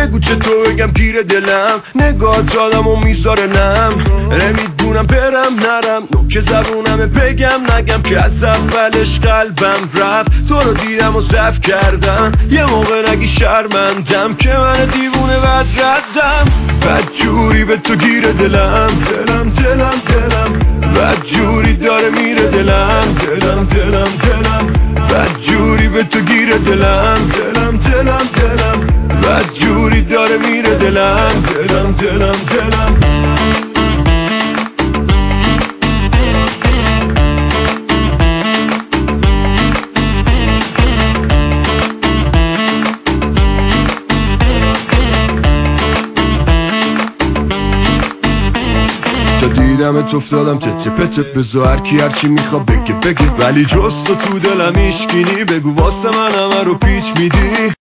بگو چطور بگم گیر دلم، نگاه آدمو میذاره نم، نمیدونم برم نرم، نوک زبونمه بگم نگم که از اولش قلبم رفت. تو رو دیدم و صف کردم، یه موقع نگی شرمندم که من دیوونه بد ردم. بد جوری به تو گیر دلم، دلم دلم دلم، بد جوری داره میره دلم، دلم دلم دلم، بد جوری به تو گیر دلم، دلم دلم دلم، بد جوری داره میره دلم، دلم دلم دلم. دیدم تو افتادم چه پچه بزو هرکی هرچی میخواد بگه ولی جز تو دلم ایشکینی. بگو واسه من همه رو پیچ میدی.